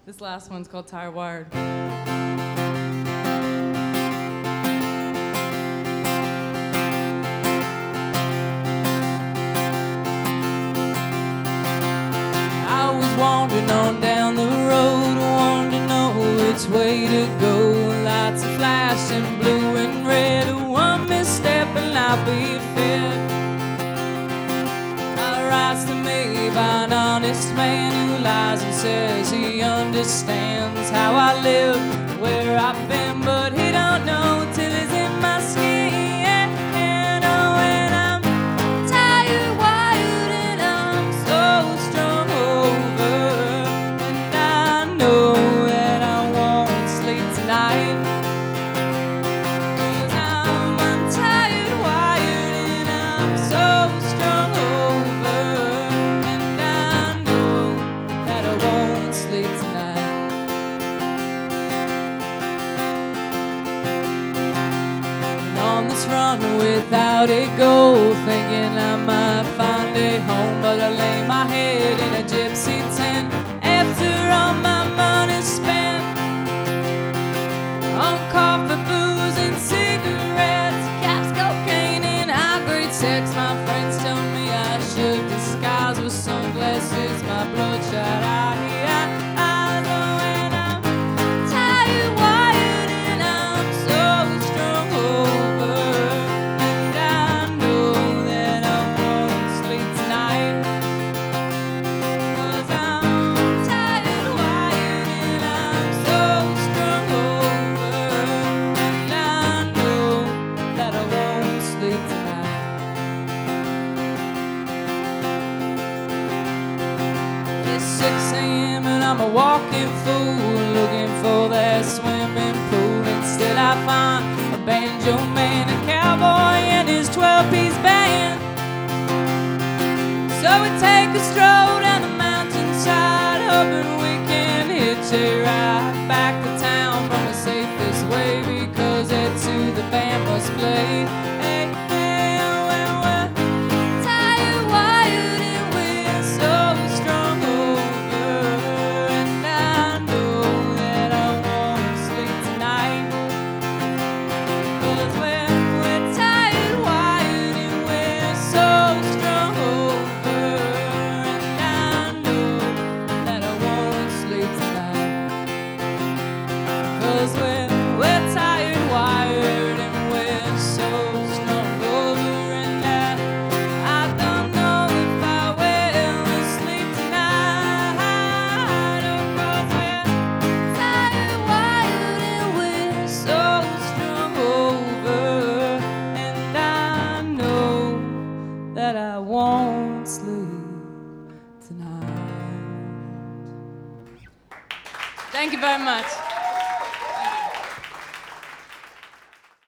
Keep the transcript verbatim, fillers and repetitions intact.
This last one's called Tired Wired. I was wandering on down the road, wanting to know which way to go. Lights are flashing blue and red, one misstep and I'll be fed. I rise to me by an honest man who lies and says he understands how I live, where I've been, but he don't know till he's in my skin. And oh, when I'm tired, wired, and I'm so strung over, and I know that I won't sleep tonight. 'Cause I'm, I'm tired, wired, and I'm so strung over, and I know that I won't sleep tonight. And on this run without a goal, thinking I might find a home, but I lay my head in a gypsy tent after all my money's spent on coffee, booze, and cigarettes, caps, cocaine, and high-grade sex. My friends tell me I should disguise with sunglasses, my bloodshot eye. I know when I'm tired, wired, and I'm so strung over, and I know that I won't sleep tonight. 'Cause I'm tired, wired, and I'm so strung over, and I know that I won't sleep tonight. It's six a.m. and I'm a walking fool, looking for that swimming pool. Instead I find a banjo man, a cowboy, and his twelve-piece band. So we take a stroll down the mountainside, hoping we can hitch a ride back to town from the safest way, because that's who the band must play. Hey, hey, oh, well, we're tired, wired, and we're so strung over, and I know that I won't sleep tonight. 'Cause we're, we're tired, wired, and we're so strung over, and I know that I won't sleep tonight. 'Cause we're, we're tired, wired, and we're so strung over, and I, I don't know if I will sleep tonight. Oh, 'cause we're tired, wired, and we're so strung over, and I know that I won't sleep tonight. Thank you very much.